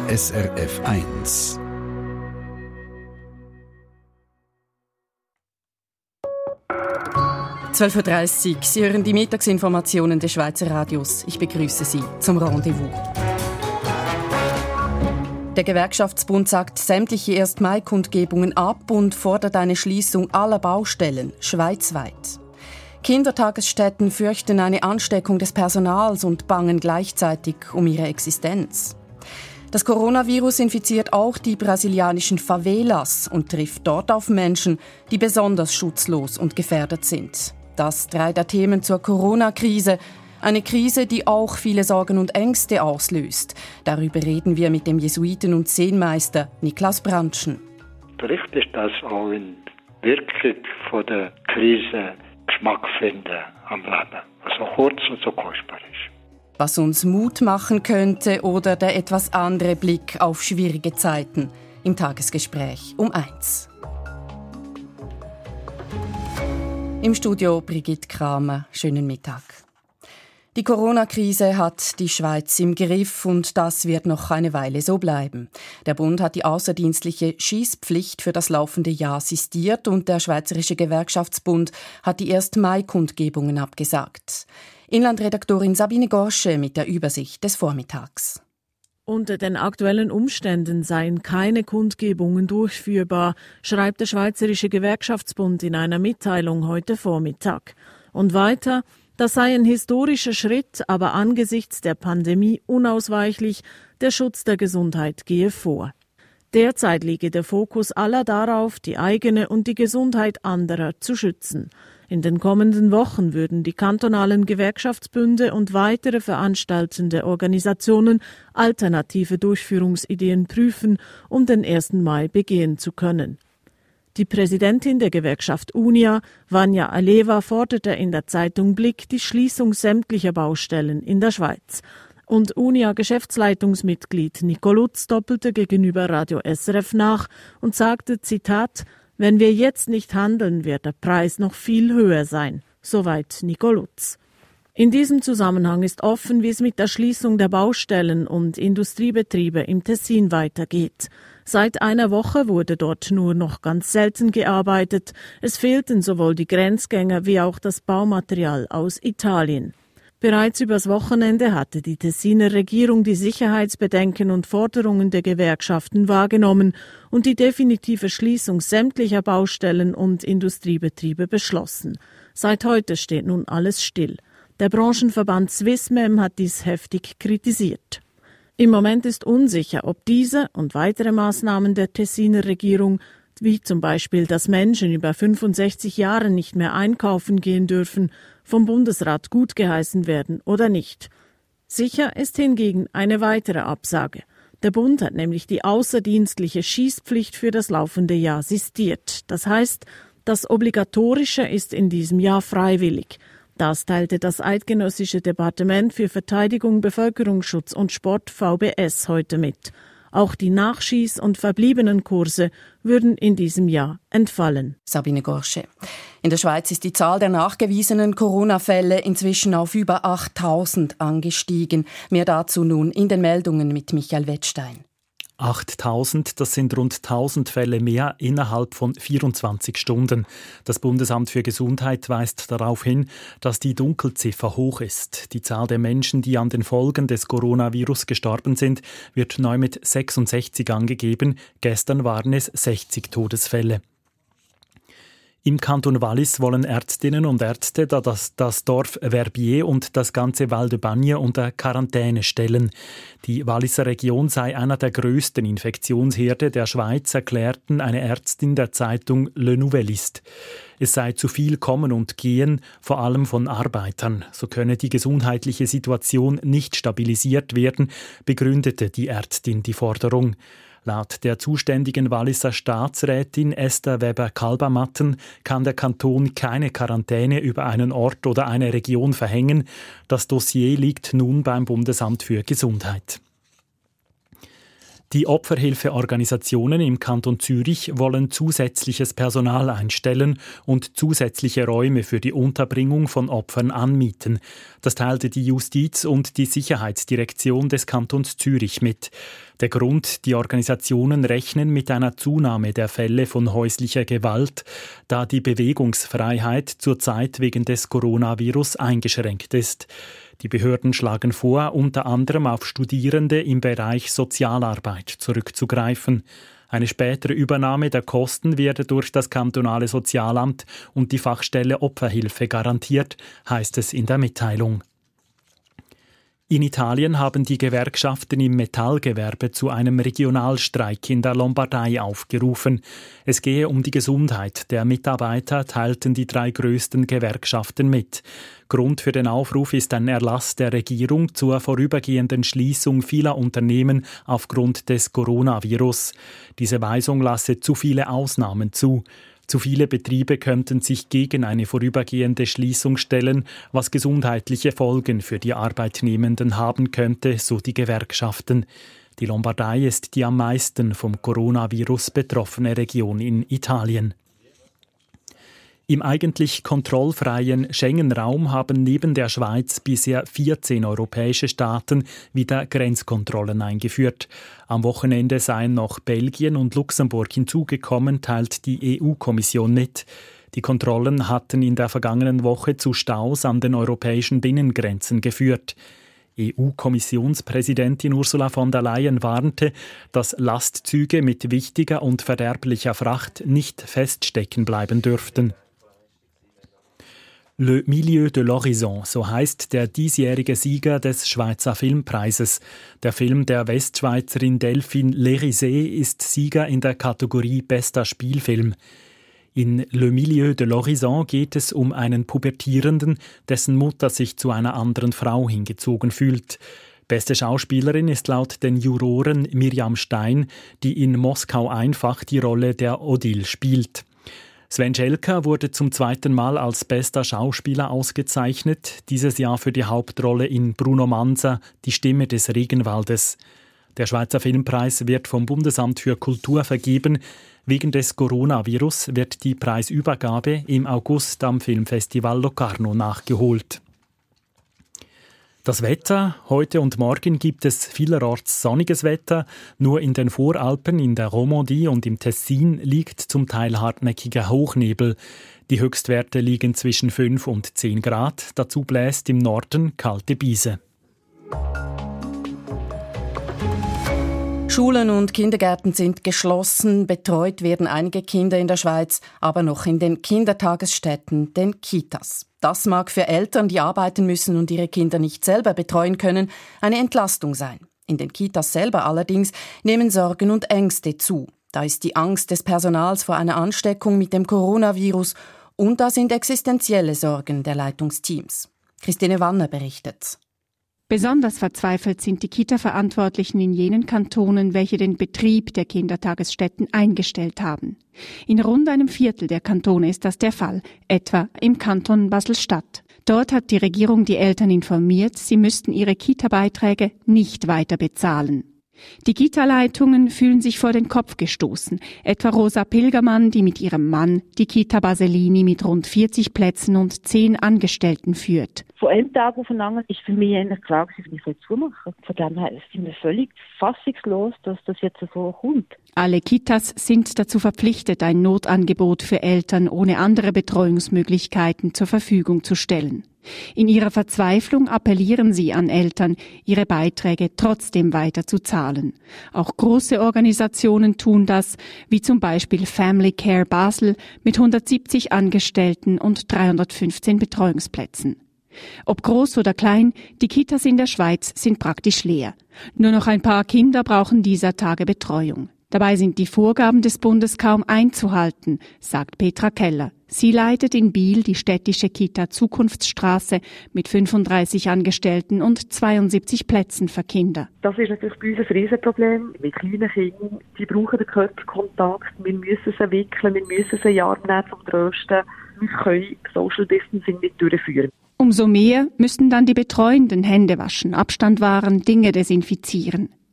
SRF 1. «12:30 Uhr. Sie hören die Mittagsinformationen des Schweizer Radios. Ich begrüße Sie zum Rendezvous. Der Gewerkschaftsbund sagt sämtliche 1. Mai-Kundgebungen ab und fordert eine Schließung aller Baustellen schweizweit. Kindertagesstätten fürchten eine Ansteckung des Personals und bangen gleichzeitig um ihre Existenz. Das Coronavirus infiziert auch die brasilianischen Favelas und trifft dort auf Menschen, die besonders schutzlos und gefährdet sind. Das 3 der Themen zur Corona-Krise. Eine Krise, die auch viele Sorgen und Ängste auslöst. Darüber reden wir mit dem Jesuiten- und Zenmeister Niklas Brandtschen. Vielleicht ist das auch in Wirkung von der Krise Geschmack finden am Leben, was so kurz und so kostbar ist. Was uns Mut machen könnte oder der etwas andere Blick auf schwierige Zeiten im Tagesgespräch um 1. Im Studio Brigitte Kramer. Schönen Mittag. Die Corona-Krise hat die Schweiz im Griff und das wird noch eine Weile so bleiben. Der Bund hat die außerdienstliche Schiesspflicht für das laufende Jahr sistiert und der Schweizerische Gewerkschaftsbund hat die 1. Mai-Kundgebungen abgesagt. Inlandredaktorin Sabine Gorsche mit der Übersicht des Vormittags. Unter den aktuellen Umständen seien keine Kundgebungen durchführbar, schreibt der Schweizerische Gewerkschaftsbund in einer Mitteilung heute Vormittag. Und weiter: Das sei ein historischer Schritt, aber angesichts der Pandemie unausweichlich, der Schutz der Gesundheit gehe vor. Derzeit liege der Fokus aller darauf, die eigene und die Gesundheit anderer zu schützen. In den kommenden Wochen würden die kantonalen Gewerkschaftsbünde und weitere veranstaltende Organisationen alternative Durchführungsideen prüfen, um den 1. Mai begehen zu können. Die Präsidentin der Gewerkschaft UNIA, Vanja Aleva, forderte in der Zeitung Blick die Schließung sämtlicher Baustellen in der Schweiz. Und UNIA-Geschäftsleitungsmitglied Nico Lutz doppelte gegenüber Radio SRF nach und sagte, Zitat, wenn wir jetzt nicht handeln, wird der Preis noch viel höher sein. Soweit Nico Lutz. In diesem Zusammenhang ist offen, wie es mit der Schließung der Baustellen und Industriebetriebe im Tessin weitergeht. Seit einer Woche wurde dort nur noch ganz selten gearbeitet. Es fehlten sowohl die Grenzgänger wie auch das Baumaterial aus Italien. Bereits übers Wochenende hatte die Tessiner Regierung die Sicherheitsbedenken und Forderungen der Gewerkschaften wahrgenommen und die definitive Schließung sämtlicher Baustellen und Industriebetriebe beschlossen. Seit heute steht nun alles still. Der Branchenverband Swissmem hat dies heftig kritisiert. Im Moment ist unsicher, ob diese und weitere Maßnahmen der Tessiner Regierung, wie zum Beispiel, dass Menschen über 65 Jahre nicht mehr einkaufen gehen dürfen, vom Bundesrat gutgeheißen werden oder nicht. Sicher ist hingegen eine weitere Absage. Der Bund hat nämlich die außerdienstliche Schiesspflicht für das laufende Jahr sistiert. Das heißt, das Obligatorische ist in diesem Jahr freiwillig. Das teilte das Eidgenössische Departement für Verteidigung, Bevölkerungsschutz und Sport VBS heute mit. Auch die Nachschieß- und verbliebenen Kurse würden in diesem Jahr entfallen. Sabine Gorsche. In der Schweiz ist die Zahl der nachgewiesenen Corona-Fälle inzwischen auf über 8.000 angestiegen. Mehr dazu nun in den Meldungen mit Michael Wettstein. 8.000, das sind rund 1.000 Fälle mehr innerhalb von 24 Stunden. Das Bundesamt für Gesundheit weist darauf hin, dass die Dunkelziffer hoch ist. Die Zahl der Menschen, die an den Folgen des Coronavirus gestorben sind, wird neu mit 66 angegeben. Gestern waren es 60 Todesfälle. Im Kanton Wallis wollen Ärztinnen und Ärzte das Dorf Verbier und das ganze Val de Bagne unter Quarantäne stellen. Die Walliser Region sei einer der grössten Infektionsherde der Schweiz, erklärten eine Ärztin der Zeitung Le Nouvelliste. Es sei zu viel Kommen und Gehen, vor allem von Arbeitern. So könne die gesundheitliche Situation nicht stabilisiert werden, begründete die Ärztin die Forderung. Laut der zuständigen Walliser Staatsrätin Esther Weber-Kalbamatten kann der Kanton keine Quarantäne über einen Ort oder eine Region verhängen. Das Dossier liegt nun beim Bundesamt für Gesundheit. Die Opferhilfeorganisationen im Kanton Zürich wollen zusätzliches Personal einstellen und zusätzliche Räume für die Unterbringung von Opfern anmieten. Das teilte die Justiz- und die Sicherheitsdirektion des Kantons Zürich mit. Der Grund: die Organisationen rechnen mit einer Zunahme der Fälle von häuslicher Gewalt, da die Bewegungsfreiheit zurzeit wegen des Coronavirus eingeschränkt ist. Die Behörden schlagen vor, unter anderem auf Studierende im Bereich Sozialarbeit zurückzugreifen. Eine spätere Übernahme der Kosten werde durch das kantonale Sozialamt und die Fachstelle Opferhilfe garantiert, heißt es in der Mitteilung. In Italien haben die Gewerkschaften im Metallgewerbe zu einem Regionalstreik in der Lombardei aufgerufen. Es gehe um die Gesundheit der Mitarbeiter, teilten die 3 größten Gewerkschaften mit. Grund für den Aufruf ist ein Erlass der Regierung zur vorübergehenden Schließung vieler Unternehmen aufgrund des Coronavirus. Diese Weisung lasse zu viele Ausnahmen zu. Zu viele Betriebe könnten sich gegen eine vorübergehende Schließung stellen, was gesundheitliche Folgen für die Arbeitnehmenden haben könnte, so die Gewerkschaften. Die Lombardei ist die am meisten vom Coronavirus betroffene Region in Italien. Im eigentlich kontrollfreien Schengen-Raum haben neben der Schweiz bisher 14 europäische Staaten wieder Grenzkontrollen eingeführt. Am Wochenende seien noch Belgien und Luxemburg hinzugekommen, teilt die EU-Kommission mit. Die Kontrollen hatten in der vergangenen Woche zu Staus an den europäischen Binnengrenzen geführt. EU-Kommissionspräsidentin Ursula von der Leyen warnte, dass Lastzüge mit wichtiger und verderblicher Fracht nicht feststecken bleiben dürften. Le Milieu de l'Horizon, so heißt der diesjährige Sieger des Schweizer Filmpreises. Der Film der Westschweizerin Delphine Lérizet ist Sieger in der Kategorie Bester Spielfilm. In Le Milieu de l'Horizon geht es um einen Pubertierenden, dessen Mutter sich zu einer anderen Frau hingezogen fühlt. Beste Schauspielerin ist laut den Juroren Miriam Stein, die in Moskau einfach die Rolle der Odile spielt. Sven Schelka wurde zum 2. Mal als bester Schauspieler ausgezeichnet, dieses Jahr für die Hauptrolle in Bruno Manza, Die Stimme des Regenwaldes. Der Schweizer Filmpreis wird vom Bundesamt für Kultur vergeben. Wegen des Coronavirus wird die Preisübergabe im August am Filmfestival Locarno nachgeholt. Das Wetter: Heute und morgen gibt es vielerorts sonniges Wetter. Nur in den Voralpen, in der Romandie und im Tessin liegt zum Teil hartnäckiger Hochnebel. Die Höchstwerte liegen zwischen 5 und 10 Grad. Dazu bläst im Norden kalte Brise. Schulen und Kindergärten sind geschlossen. Betreut werden einige Kinder in der Schweiz, aber noch in den Kindertagesstätten, den Kitas. Das mag für Eltern, die arbeiten müssen und ihre Kinder nicht selber betreuen können, eine Entlastung sein. In den Kitas selber allerdings nehmen Sorgen und Ängste zu. Da ist die Angst des Personals vor einer Ansteckung mit dem Coronavirus und da sind existenzielle Sorgen der Leitungsteams. Christine Wanner berichtet. Besonders verzweifelt sind die Kita-Verantwortlichen in jenen Kantonen, welche den Betrieb der Kindertagesstätten eingestellt haben. In rund einem Viertel der Kantone ist das der Fall, etwa im Kanton Basel-Stadt. Dort hat die Regierung die Eltern informiert, sie müssten ihre Kita-Beiträge nicht weiter bezahlen. Die Kita-Leitungen fühlen sich vor den Kopf gestoßen. Etwa Rosa Pilgermann, die mit ihrem Mann die Kita Baselini mit rund 40 Plätzen und 10 Angestellten führt. Von einem Tag auf den anderen ist für mich eigentlich klar, dass ich zumachen. Von dem her sind wir völlig fassungslos, dass das jetzt so kommt. Alle Kitas sind dazu verpflichtet, ein Notangebot für Eltern ohne andere Betreuungsmöglichkeiten zur Verfügung zu stellen. In ihrer Verzweiflung appellieren sie an Eltern, ihre Beiträge trotzdem weiter zu zahlen. Auch große Organisationen tun das, wie zum Beispiel Family Care Basel mit 170 Angestellten und 315 Betreuungsplätzen. Ob groß oder klein, die Kitas in der Schweiz sind praktisch leer. Nur noch ein paar Kinder brauchen dieser Tage Betreuung. Dabei sind die Vorgaben des Bundes kaum einzuhalten, sagt Petra Keller. Sie leitet in Biel die städtische Kita Zukunftsstraße mit 35 Angestellten und 72 Plätzen für Kinder. Das ist natürlich bei uns ein Riesenproblem. Mit kleinen Kindern, die brauchen den Körperkontakt. Wir müssen sie wickeln, wir müssen sie Arm nehmen zum Trösten. Wir können Social Distancing nicht durchführen. Umso mehr müssen dann die Betreuenden Hände waschen, Abstand wahren, Dinge desinfizieren.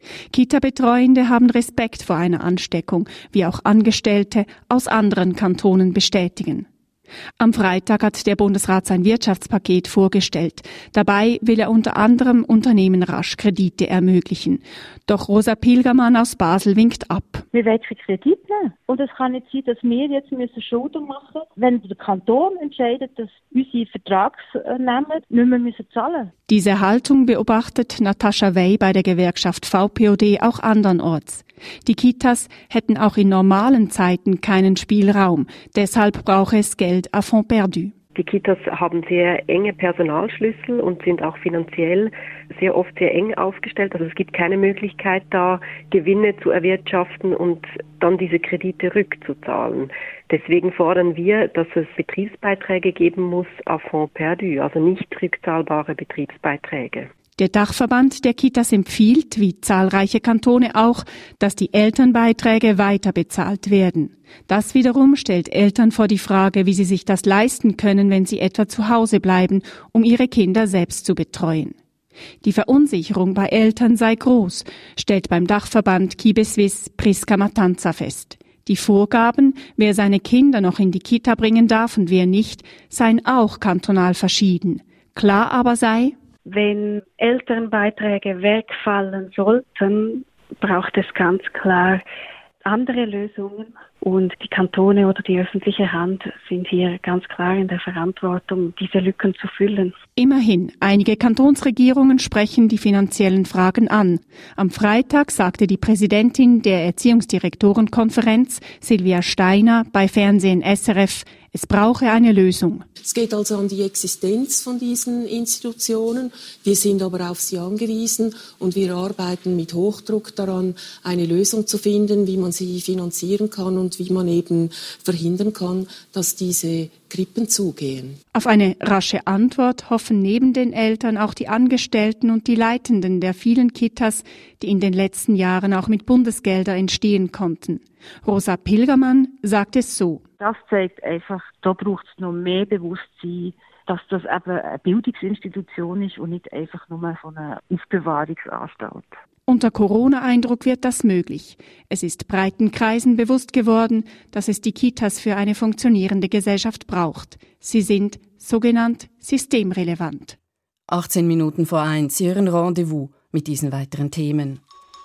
Kita-Betreuende haben Respekt vor einer Ansteckung, wie auch Angestellte aus anderen Kantonen bestätigen. Am Freitag hat der Bundesrat sein Wirtschaftspaket vorgestellt. Dabei will er unter anderem Unternehmen rasch Kredite ermöglichen. Doch Rosa Pilgermann aus Basel winkt ab. Wir wollen Kredite nehmen. Und es kann nicht sein, dass wir jetzt Schulden machen müssen, wenn der Kanton entscheidet, dass unsere Vertragsnehmer nicht mehr zahlen müssen. Diese Haltung beobachtet Natascha Wey bei der Gewerkschaft VPOD auch andernorts. Die Kitas hätten auch in normalen Zeiten keinen Spielraum. Deshalb brauche es Geld à fonds perdu. Die Kitas haben sehr enge Personalschlüssel und sind auch finanziell sehr oft sehr eng aufgestellt. Also es gibt keine Möglichkeit, da Gewinne zu erwirtschaften und dann diese Kredite rückzuzahlen. Deswegen fordern wir, dass es Betriebsbeiträge geben muss à fonds perdu, also nicht rückzahlbare Betriebsbeiträge. Der Dachverband der Kitas empfiehlt, wie zahlreiche Kantone auch, dass die Elternbeiträge weiter bezahlt werden. Das wiederum stellt Eltern vor die Frage, wie sie sich das leisten können, wenn sie etwa zu Hause bleiben, um ihre Kinder selbst zu betreuen. Die Verunsicherung bei Eltern sei groß, stellt beim Dachverband Kibeswiss Priska Matanza fest. Die Vorgaben, wer seine Kinder noch in die Kita bringen darf und wer nicht, seien auch kantonal verschieden. Klar aber sei, wenn Elternbeiträge wegfallen sollten, braucht es ganz klar andere Lösungen. Und die Kantone oder die öffentliche Hand sind hier ganz klar in der Verantwortung, diese Lücken zu füllen. Immerhin, einige Kantonsregierungen sprechen die finanziellen Fragen an. Am Freitag sagte die Präsidentin der Erziehungsdirektorenkonferenz, Silvia Steiner, bei Fernsehen SRF, es brauche eine Lösung. Es geht also an die Existenz von diesen Institutionen. Wir sind aber auf sie angewiesen und wir arbeiten mit Hochdruck daran, eine Lösung zu finden, wie man sie finanzieren kann und wie man eben verhindern kann, dass diese Krippen zugehen. Auf eine rasche Antwort hoffen neben den Eltern auch die Angestellten und die Leitenden der vielen Kitas, die in den letzten Jahren auch mit Bundesgeldern entstehen konnten. Rosa Pilgermann sagt es so. Das zeigt einfach, da braucht es noch mehr Bewusstsein, dass das eben eine Bildungsinstitution ist und nicht einfach nur so eine Aufbewahrungsanstalt. Unter Corona-Eindruck wird das möglich. Es ist breiten Kreisen bewusst geworden, dass es die Kitas für eine funktionierende Gesellschaft braucht. Sie sind sogenannt systemrelevant. 18 Minuten vor 1, Ihren Rendezvous mit diesen weiteren Themen.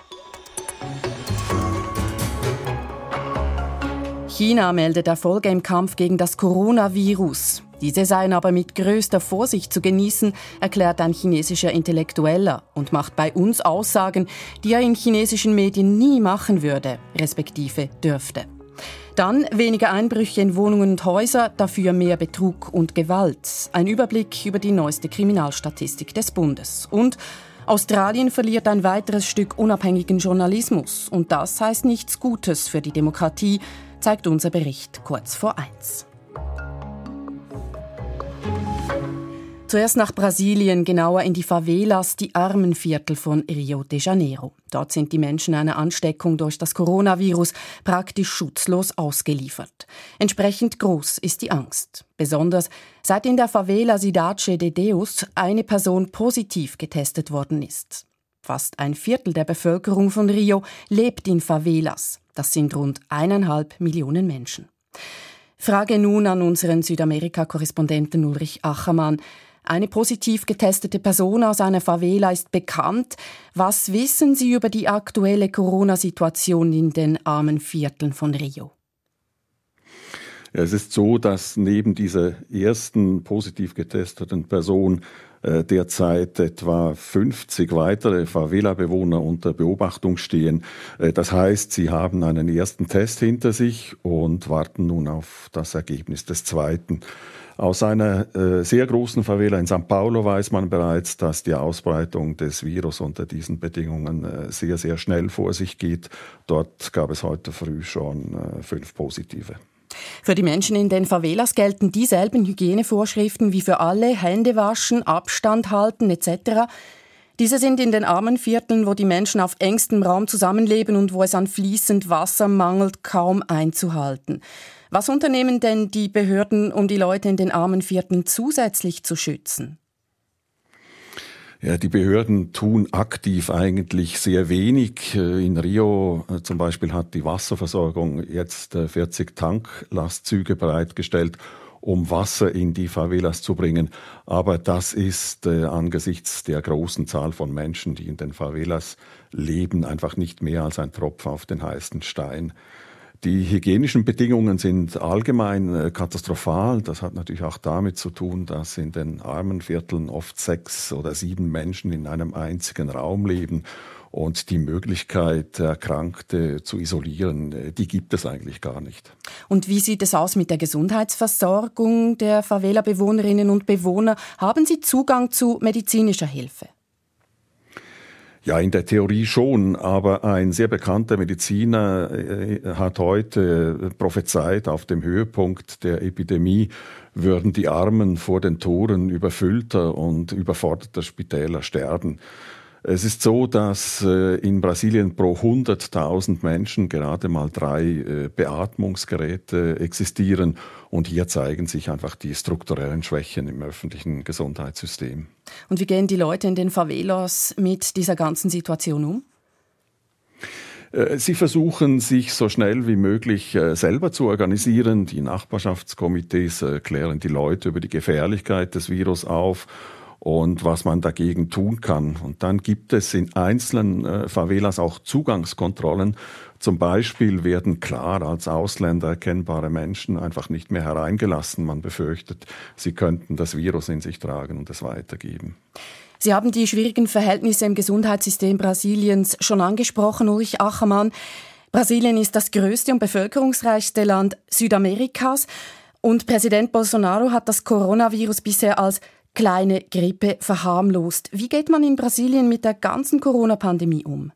China meldet Erfolge im Kampf gegen das Coronavirus. Diese seien aber mit größter Vorsicht zu genießen, erklärt ein chinesischer Intellektueller und macht bei uns Aussagen, die er in chinesischen Medien nie machen würde, respektive dürfte. Dann weniger Einbrüche in Wohnungen und Häuser, dafür mehr Betrug und Gewalt. Ein Überblick über die neueste Kriminalstatistik des Bundes. Und Australien verliert ein weiteres Stück unabhängigen Journalismus. Und das heißt nichts Gutes für die Demokratie, zeigt unser Bericht kurz vor 1. Zuerst nach Brasilien, genauer in die Favelas, die Armenviertel von Rio de Janeiro. Dort sind die Menschen einer Ansteckung durch das Coronavirus praktisch schutzlos ausgeliefert. Entsprechend groß ist die Angst. Besonders seit in der Favela Cidade de Deus eine Person positiv getestet worden ist. Fast ein Viertel der Bevölkerung von Rio lebt in Favelas. Das sind rund 1,5 Millionen Menschen. Frage nun an unseren Südamerika-Korrespondenten Ulrich Achermann. Eine positiv getestete Person aus einer Favela ist bekannt. Was wissen Sie über die aktuelle Corona-Situation in den armen Vierteln von Rio? Es ist so, dass neben dieser ersten positiv getesteten Person derzeit etwa 50 weitere Favela-Bewohner unter Beobachtung stehen. Das heißt, sie haben einen ersten Test hinter sich und warten nun auf das Ergebnis des zweiten. Aus einer sehr großen Favela in São Paulo weiß man bereits, dass die Ausbreitung des Virus unter diesen Bedingungen sehr, sehr schnell vor sich geht. Dort gab es heute früh schon 5 Positive. Für die Menschen in den Favelas gelten dieselben Hygienevorschriften wie für alle: Hände waschen, Abstand halten etc. Diese sind in den armen Vierteln, wo die Menschen auf engstem Raum zusammenleben und wo es an fließend Wasser mangelt, kaum einzuhalten. Was unternehmen denn die Behörden, um die Leute in den armen Vierteln zusätzlich zu schützen? Ja, die Behörden tun aktiv eigentlich sehr wenig. In Rio zum Beispiel hat die Wasserversorgung jetzt 40 Tanklastzüge bereitgestellt, um Wasser in die Favelas zu bringen. Aber das ist angesichts der großen Zahl von Menschen, die in den Favelas leben, einfach nicht mehr als ein Tropfen auf den heißen Stein. Die hygienischen Bedingungen sind allgemein katastrophal. Das hat natürlich auch damit zu tun, dass in den armen Vierteln oft 6 oder 7 Menschen in einem einzigen Raum leben. Und die Möglichkeit, Erkrankte zu isolieren, die gibt es eigentlich gar nicht. Und wie sieht es aus mit der Gesundheitsversorgung der Favela-Bewohnerinnen und Bewohner? Haben sie Zugang zu medizinischer Hilfe? Ja, in der Theorie schon, aber ein sehr bekannter Mediziner hat heute prophezeit, auf dem Höhepunkt der Epidemie würden die Armen vor den Toren überfüllter und überforderter Spitäler sterben. Es ist so, dass in Brasilien pro 100.000 Menschen gerade mal 3 Beatmungsgeräte existieren. Und hier zeigen sich einfach die strukturellen Schwächen im öffentlichen Gesundheitssystem. Und wie gehen die Leute in den Favelas mit dieser ganzen Situation um? Sie versuchen, sich so schnell wie möglich selber zu organisieren. Die Nachbarschaftskomitees klären die Leute über die Gefährlichkeit des Virus auf und was man dagegen tun kann. Und dann gibt es in einzelnen Favelas auch Zugangskontrollen. Zum Beispiel werden klar als Ausländer erkennbare Menschen einfach nicht mehr hereingelassen. Man befürchtet, sie könnten das Virus in sich tragen und es weitergeben. Sie haben die schwierigen Verhältnisse im Gesundheitssystem Brasiliens schon angesprochen, Ulrich Achermann. Brasilien ist das größte und bevölkerungsreichste Land Südamerikas. Und Präsident Bolsonaro hat das Coronavirus bisher als kleine Grippe verharmlost. Wie geht man in Brasilien mit der ganzen Corona-Pandemie um?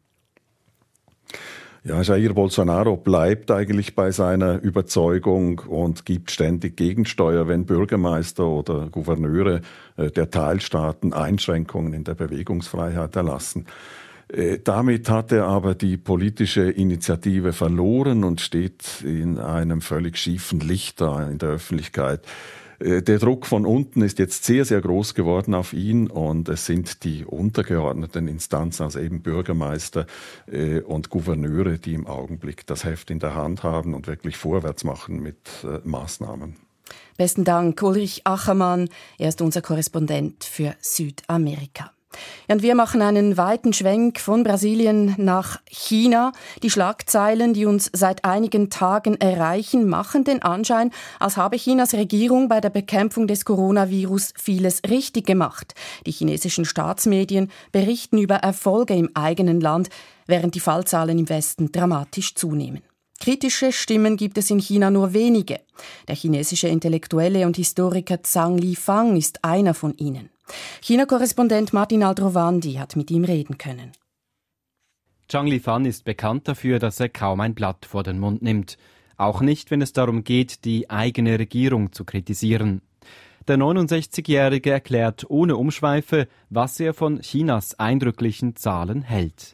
Ja, Jair Bolsonaro bleibt eigentlich bei seiner Überzeugung und gibt ständig Gegensteuer, wenn Bürgermeister oder Gouverneure der Teilstaaten Einschränkungen in der Bewegungsfreiheit erlassen. Damit hat er aber die politische Initiative verloren und steht in einem völlig schiefen Licht da in der Öffentlichkeit. Der Druck von unten ist jetzt sehr, sehr groß geworden auf ihn und es sind die untergeordneten Instanzen, also eben Bürgermeister und Gouverneure, die im Augenblick das Heft in der Hand haben und wirklich vorwärts machen mit Maßnahmen. Besten Dank, Ulrich Achermann. Er ist unser Korrespondent für Südamerika. Und wir machen einen weiten Schwenk von Brasilien nach China. Die Schlagzeilen, die uns seit einigen Tagen erreichen, machen den Anschein, als habe Chinas Regierung bei der Bekämpfung des Coronavirus vieles richtig gemacht. Die chinesischen Staatsmedien berichten über Erfolge im eigenen Land, während die Fallzahlen im Westen dramatisch zunehmen. Kritische Stimmen gibt es in China nur wenige. Der chinesische Intellektuelle und Historiker Zhang Lifang ist einer von ihnen. China-Korrespondent Martin Aldrovandi hat mit ihm reden können. Zhang Lifang ist bekannt dafür, dass er kaum ein Blatt vor den Mund nimmt. Auch nicht, wenn es darum geht, die eigene Regierung zu kritisieren. Der 69-Jährige erklärt ohne Umschweife, was er von Chinas eindrücklichen Zahlen hält.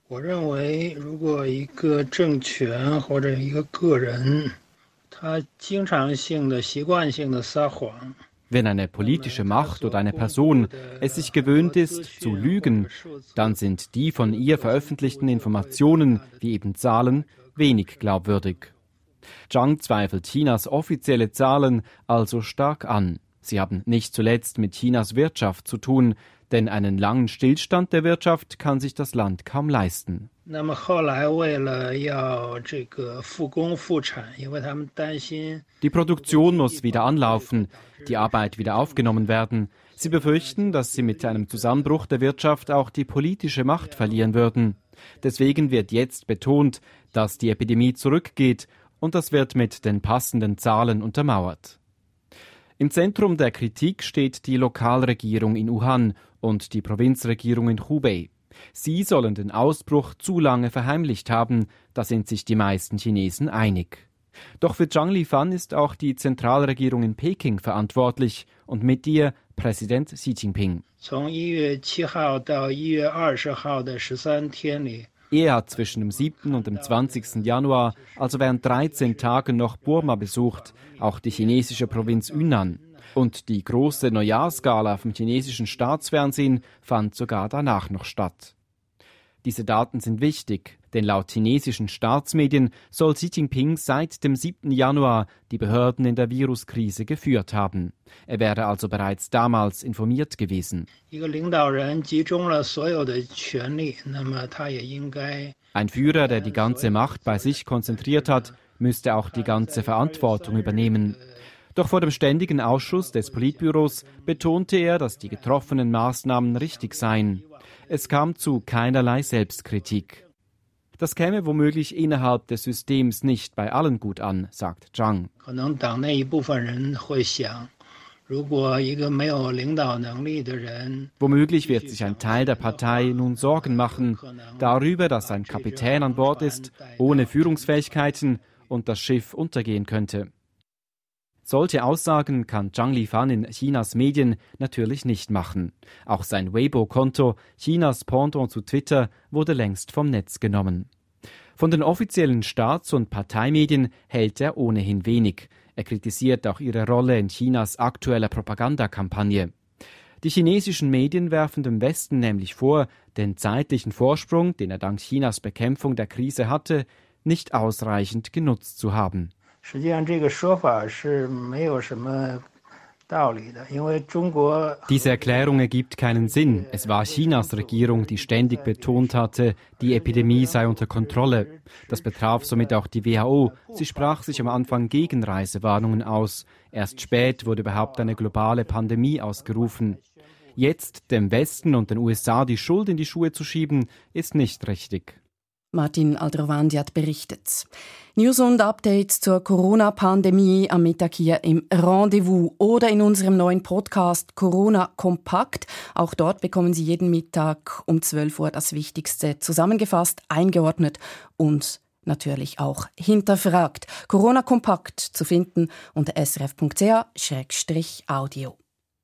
Wenn eine politische Macht oder eine Person es sich gewöhnt ist, zu lügen, dann sind die von ihr veröffentlichten Informationen, wie eben Zahlen, wenig glaubwürdig. Zhang zweifelt Chinas offizielle Zahlen also stark an. Sie haben nicht zuletzt mit Chinas Wirtschaft zu tun, denn einen langen Stillstand der Wirtschaft kann sich das Land kaum leisten. Die Produktion muss wieder anlaufen, die Arbeit wieder aufgenommen werden. Sie befürchten, dass sie mit einem Zusammenbruch der Wirtschaft auch die politische Macht verlieren würden. Deswegen wird jetzt betont, dass die Epidemie zurückgeht und das wird mit den passenden Zahlen untermauert. Im Zentrum der Kritik steht die Lokalregierung in Wuhan und die Provinzregierung in Hubei. Sie sollen den Ausbruch zu lange verheimlicht haben, da sind sich die meisten Chinesen einig. Doch für Zhang Lifang ist auch die Zentralregierung in Peking verantwortlich und mit ihr Präsident Xi Jinping. Er hat zwischen dem 7. und dem 20. Januar, also während 13 Tagen noch Burma besucht, auch die chinesische Provinz Yunnan. Und die große Neujahrsgala vom chinesischen Staatsfernsehen fand sogar danach noch statt. Diese Daten sind wichtig, denn laut chinesischen Staatsmedien soll Xi Jinping seit dem 7. Januar die Behörden in der Viruskrise geführt haben. Er wäre also bereits damals informiert gewesen. Ein Führer, der die ganze Macht bei sich konzentriert hat, müsste auch die ganze Verantwortung übernehmen. Doch vor dem Ständigen Ausschuss des Politbüros betonte er, dass die getroffenen Maßnahmen richtig seien. Es kam zu keinerlei Selbstkritik. Das käme womöglich innerhalb des Systems nicht bei allen gut an, sagt Zhang. Womöglich wird sich ein Teil der Partei nun Sorgen machen darüber, dass ein Kapitän an Bord ist, ohne Führungsfähigkeiten und das Schiff untergehen könnte. Solche Aussagen kann Zhang Lifan in Chinas Medien natürlich nicht machen. Auch sein Weibo-Konto, Chinas Pendant zu Twitter, wurde längst vom Netz genommen. Von den offiziellen Staats- und Parteimedien hält er ohnehin wenig. Er kritisiert auch ihre Rolle in Chinas aktueller Propagandakampagne. Die chinesischen Medien werfen dem Westen nämlich vor, den zeitlichen Vorsprung, den er dank Chinas Bekämpfung der Krise hatte, nicht ausreichend genutzt zu haben. Diese Erklärung ergibt keinen Sinn. Es war Chinas Regierung, die ständig betont hatte, die Epidemie sei unter Kontrolle. Das betraf somit auch die WHO. Sie sprach sich am Anfang gegen Reisewarnungen aus. Erst spät wurde überhaupt eine globale Pandemie ausgerufen. Jetzt dem Westen und den USA die Schuld in die Schuhe zu schieben, ist nicht richtig. Martin Aldrovandi berichtet. News und Updates zur Corona-Pandemie am Mittag hier im Rendezvous oder in unserem neuen Podcast Corona Kompakt. Auch dort bekommen Sie jeden Mittag um 12 Uhr das Wichtigste zusammengefasst, eingeordnet und natürlich auch hinterfragt. Corona Kompakt zu finden unter srf.ch/audio.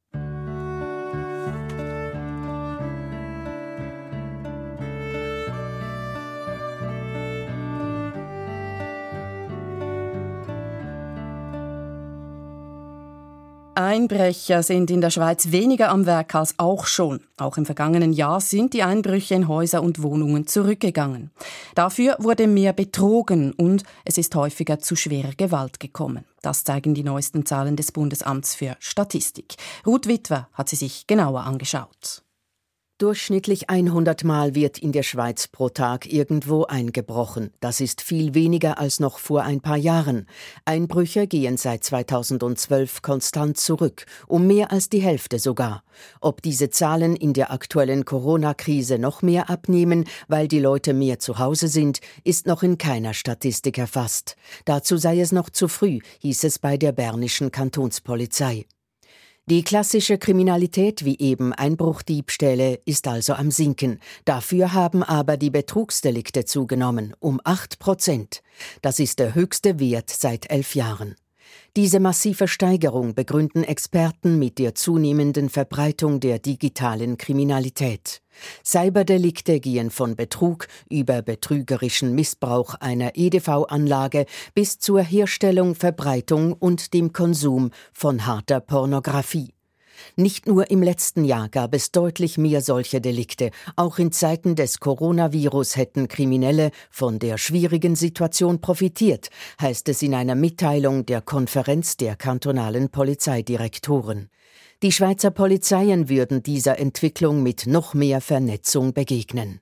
Einbrecher sind in der Schweiz weniger am Werk als auch schon. Auch im vergangenen Jahr sind die Einbrüche in Häuser und Wohnungen zurückgegangen. Dafür wurde mehr betrogen und es ist häufiger zu schwerer Gewalt gekommen. Das zeigen die neuesten Zahlen des Bundesamts für Statistik. Ruth Witwer hat sie sich genauer angeschaut. Durchschnittlich 100 Mal wird in der Schweiz pro Tag irgendwo eingebrochen. Das ist viel weniger als noch vor ein paar Jahren. Einbrüche gehen seit 2012 konstant zurück, um mehr als die Hälfte sogar. Ob diese Zahlen in der aktuellen Corona-Krise noch mehr abnehmen, weil die Leute mehr zu Hause sind, ist noch in keiner Statistik erfasst. Dazu sei es noch zu früh, hieß es bei der Bernischen Kantonspolizei. Die klassische Kriminalität wie eben Einbruchdiebstähle ist also am Sinken. Dafür haben aber die Betrugsdelikte zugenommen, um 8%. Das ist der höchste Wert seit 11 Jahren. Diese massive Steigerung begründen Experten mit der zunehmenden Verbreitung der digitalen Kriminalität. Cyberdelikte gehen von Betrug über betrügerischen Missbrauch einer EDV-Anlage bis zur Herstellung, Verbreitung und dem Konsum von harter Pornografie. Nicht nur im letzten Jahr gab es deutlich mehr solche Delikte. Auch in Zeiten des Coronavirus hätten Kriminelle von der schwierigen Situation profitiert, heißt es in einer Mitteilung der Konferenz der kantonalen Polizeidirektoren. Die Schweizer Polizeien würden dieser Entwicklung mit noch mehr Vernetzung begegnen.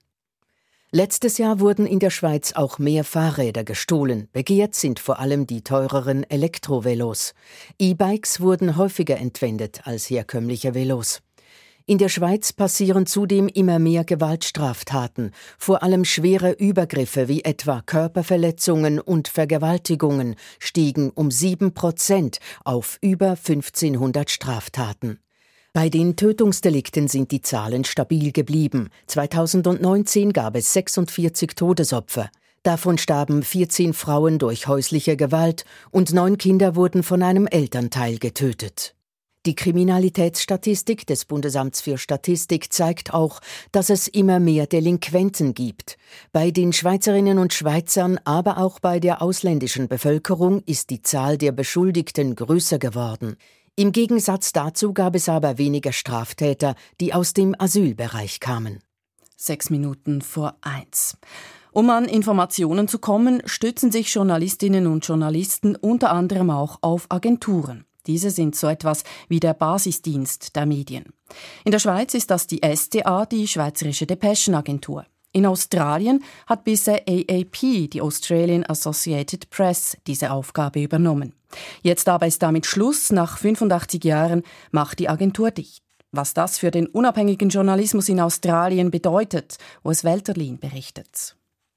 Letztes Jahr wurden in der Schweiz auch mehr Fahrräder gestohlen. Begehrt sind vor allem die teureren Elektrovelos. E-Bikes wurden häufiger entwendet als herkömmliche Velos. In der Schweiz passieren zudem immer mehr Gewaltstraftaten, vor allem schwere Übergriffe wie etwa Körperverletzungen und Vergewaltigungen stiegen um 7% auf über 1500 Straftaten. Bei den Tötungsdelikten sind die Zahlen stabil geblieben. 2019 gab es 46 Todesopfer. Davon starben 14 Frauen durch häusliche Gewalt und 9 Kinder wurden von einem Elternteil getötet. Die Kriminalitätsstatistik des Bundesamts für Statistik zeigt auch, dass es immer mehr Delinquenten gibt. Bei den Schweizerinnen und Schweizern, aber auch bei der ausländischen Bevölkerung ist die Zahl der Beschuldigten größer geworden. Im Gegensatz dazu gab es aber weniger Straftäter, die aus dem Asylbereich kamen. 1:06. Um an Informationen zu kommen, stützen sich Journalistinnen und Journalisten unter anderem auch auf Agenturen. Diese sind so etwas wie der Basisdienst der Medien. In der Schweiz ist das die SDA, die Schweizerische Depeschenagentur. In Australien hat bisher AAP, die Australian Associated Press, diese Aufgabe übernommen. Jetzt aber ist damit Schluss. Nach 85 Jahren macht die Agentur dicht. Was das für den unabhängigen Journalismus in Australien bedeutet, Urs Welterlin berichtet.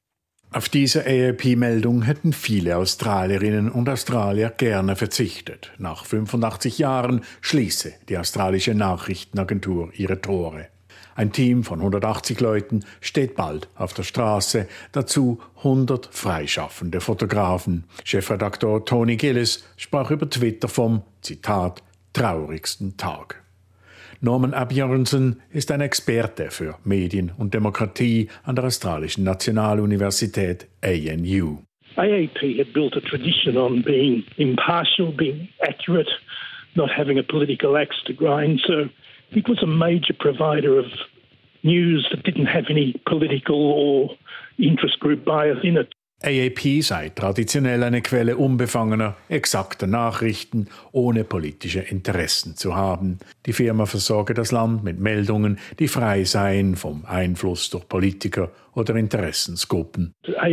Auf diese AAP-Meldung hätten viele Australierinnen und Australier gerne verzichtet. Nach 85 Jahren schließe die australische Nachrichtenagentur ihre Tore. Ein Team von 180 Leuten steht bald auf der Straße, dazu 100 freischaffende Fotografen. Chefredakteur Tony Gillis sprach über Twitter vom, Zitat, traurigsten Tag. Norman Abjörnsen ist ein Experte für Medien und Demokratie an der australischen Nationaluniversität ANU. AAP had built a tradition on being impartial, being accurate, not having a political axe to grind. So it was a major provider of news that didn't have any political or interest group bias in it. AAP sei traditionell eine Quelle unbefangener, exakter Nachrichten, ohne politische Interessen zu haben. Die Firma versorge das Land mit Meldungen, die frei seien vom Einfluss durch Politiker oder Interessensgruppen.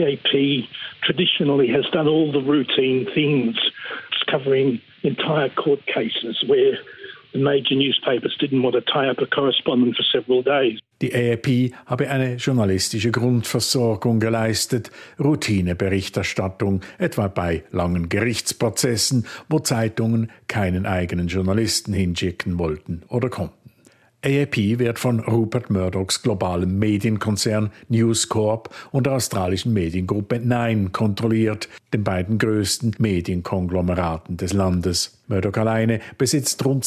AAP traditionally has done all the routine things, covering entire court cases where the major newspapers didn't want to tie up a correspondent for several days. Die AAP habe eine journalistische Grundversorgung geleistet, Routineberichterstattung, etwa bei langen Gerichtsprozessen, wo Zeitungen keinen eigenen Journalisten hinschicken wollten oder konnten. AAP wird von Rupert Murdochs globalem Medienkonzern News Corp und der australischen Mediengruppe Nine kontrolliert, den beiden größten Medienkonglomeraten des Landes. Murdoch alleine besitzt rund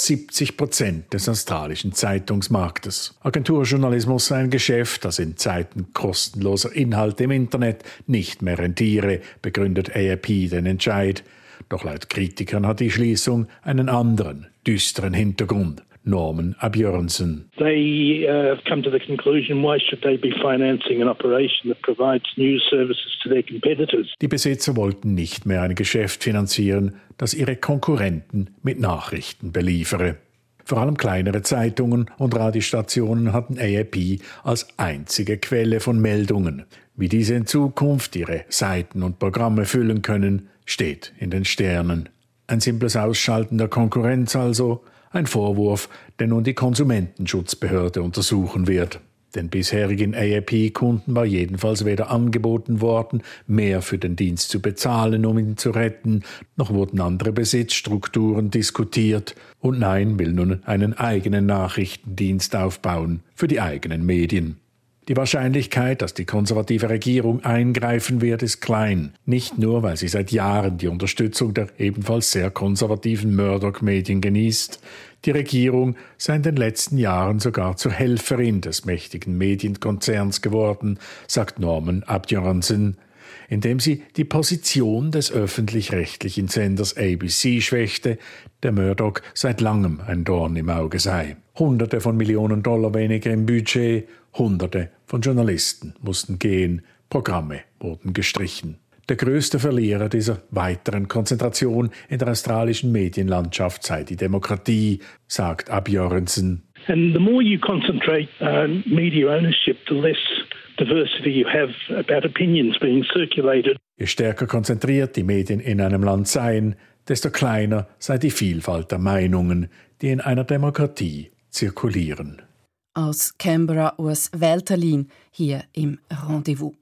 70% des australischen Zeitungsmarktes. Agenturjournalismus sei ein Geschäft, das in Zeiten kostenloser Inhalte im Internet nicht mehr rentiere, begründet AAP den Entscheid. Doch laut Kritikern hat die Schließung einen anderen, düsteren Hintergrund. Norman Abjörnsen. They have come to the conclusion, why should they be financing an operation that provides news services to their competitors? Die Besitzer wollten nicht mehr ein Geschäft finanzieren, das ihre Konkurrenten mit Nachrichten beliefere. Vor allem kleinere Zeitungen und Radiostationen hatten AAP als einzige Quelle von Meldungen. Wie diese in Zukunft ihre Seiten und Programme füllen können, steht in den Sternen. Ein simples Ausschalten der Konkurrenz also, ein Vorwurf, der nun die Konsumentenschutzbehörde untersuchen wird. Den bisherigen AAP-Kunden war jedenfalls weder angeboten worden, mehr für den Dienst zu bezahlen, um ihn zu retten, noch wurden andere Besitzstrukturen diskutiert. Und Nine will nun einen eigenen Nachrichtendienst aufbauen für die eigenen Medien. Die Wahrscheinlichkeit, dass die konservative Regierung eingreifen wird, ist klein. Nicht nur, weil sie seit Jahren die Unterstützung der ebenfalls sehr konservativen Murdoch-Medien genießt. Die Regierung sei in den letzten Jahren sogar zur Helferin des mächtigen Medienkonzerns geworden, sagt Norman Abjörnsen, indem sie die Position des öffentlich-rechtlichen Senders ABC schwächte, der Murdoch seit langem ein Dorn im Auge sei. Hunderte von Millionen Dollar weniger im Budget, Hunderte von Journalisten mussten gehen, Programme wurden gestrichen. Der größte Verlierer dieser weiteren Konzentration in der australischen Medienlandschaft sei die Demokratie, sagt Abjörnsen. And the more you concentrate media ownership, the less diversity you have about opinions being circulated. Je stärker konzentriert die Medien in einem Land seien, desto kleiner sei die Vielfalt der Meinungen, die in einer Demokratie zirkulieren. Aus Canberra Urs Welterlin hier im Rendezvous.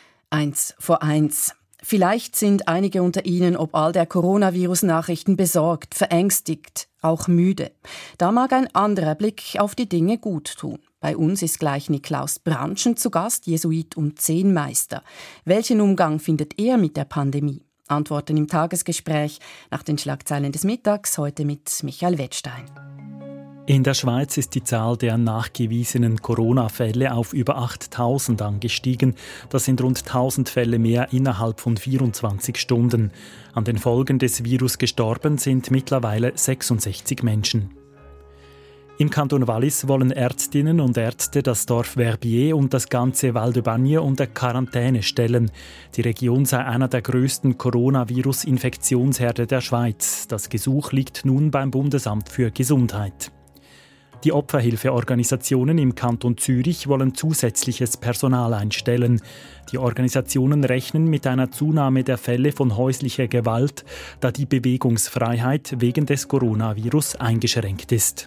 1:1. Vielleicht sind einige unter Ihnen ob all der Coronavirus-Nachrichten besorgt, verängstigt, auch müde. Da mag ein anderer Blick auf die Dinge gut tun. Bei uns ist gleich Niklaus Brandschen zu Gast, Jesuit und Zen-Meister. Welchen Umgang findet er mit der Pandemie? Antworten im Tagesgespräch nach den Schlagzeilen des Mittags, heute mit Michael Wettstein. In der Schweiz ist die Zahl der nachgewiesenen Corona-Fälle auf über 8.000 angestiegen. Das sind rund 1.000 Fälle mehr innerhalb von 24 Stunden. An den Folgen des Virus gestorben sind mittlerweile 66 Menschen. Im Kanton Wallis wollen Ärztinnen und Ärzte das Dorf Verbier und das ganze Val de Bagne unter Quarantäne stellen. Die Region sei einer der grössten Coronavirus-Infektionsherde der Schweiz. Das Gesuch liegt nun beim Bundesamt für Gesundheit. Die Opferhilfeorganisationen im Kanton Zürich wollen zusätzliches Personal einstellen. Die Organisationen rechnen mit einer Zunahme der Fälle von häuslicher Gewalt, da die Bewegungsfreiheit wegen des Coronavirus eingeschränkt ist.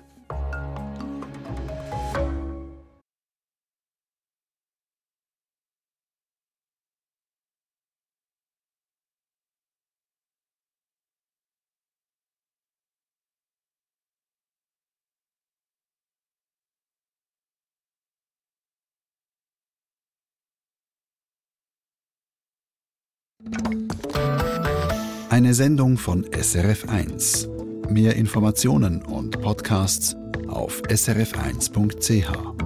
Eine Sendung von SRF1. Mehr Informationen und Podcasts auf srf1.ch.